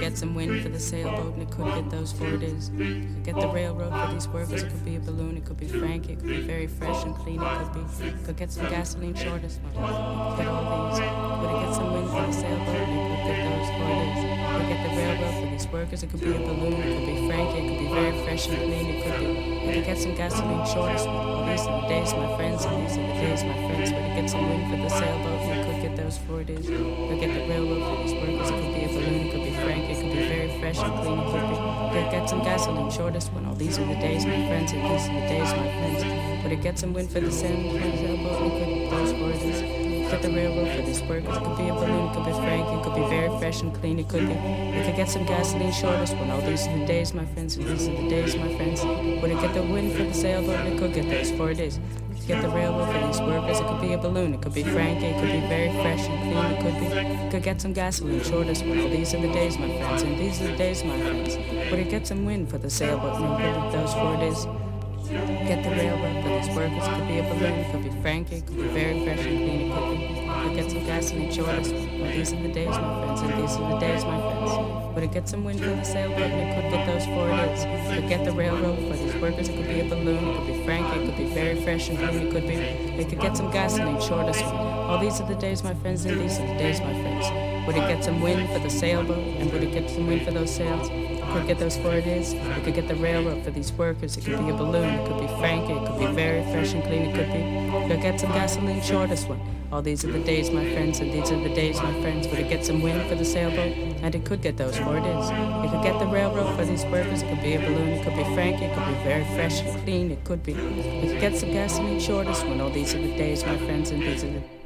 get some wind for the sailboat, and it could get those 4 days. It could get the railroad for these workers, it could be a balloon, it could be Frankie, it could be very fresh and clean, it could get some gasoline short as well. It could get all these. Would it get some wind for the sailboat, and it could get those 4 days. It could get the railroad for these workers, it could be a balloon, it could be Frankie, it could be very fresh and clean, it could get some gasoline short as well. Well, these are the days, my friends, and these are the days, my friends. Would it get some wind for the sailboat, and it could get those 4 days. It could get the railroad for these workers, it could be a balloon, it could be Frankie, it could be very fresh and clean, it could get some gasoline shortest one. All these are the days, my friends, and these are the days, my friends. Would it get some wind for the sailboat, and it could get those 4 days. Get the railroad for these workers, it could be a balloon, it could be Frankie, it could be very fresh and clean, it could get some gasoline shortest one. All these are the days, my friends, and these are the days, my friends. Would it get the wind for the sailboat, and it could get those 4 days. Get the railroad for these workers, it could be a balloon, it could be Frankie, it could be very fresh and clean, it could get some gasoline shortest one. All these are the days, my friends, and these are the days, my friends. Would it get some wind for the sailboat, and it could get those 4 days. Get the railroad for these workers, it could be a balloon, it could be Frankie, it could be very fresh and clean, it could get some gasoline shortest. Well, these are the days, my friends, and these are the days, my friends. Would it get some wind for the sailboat, and it could get those 4 days. It could get the railroad for these workers, it could be a balloon, it could be Frankie, it could be very fresh and clean, it could get some gasoline shortest. All these are the days, my friends, and these are the days, my friends. Would it get some wind for the sailboat, and would it get some wind for those sails? Could get those 4 days. It could get the railroad for these workers. It could be a balloon. It could be Frankie. It could be very fresh and clean. It could get some gasoline shortest one. All these are the days, my friends, and these are the days, my friends. Would it get some wind for the sailboat? And it could get those 4 days. It could get the railroad for these workers. It could be a balloon. It could be Frankie. It could be very fresh and clean. It could get some gasoline shortest one. All these are the days, my friends, and these are the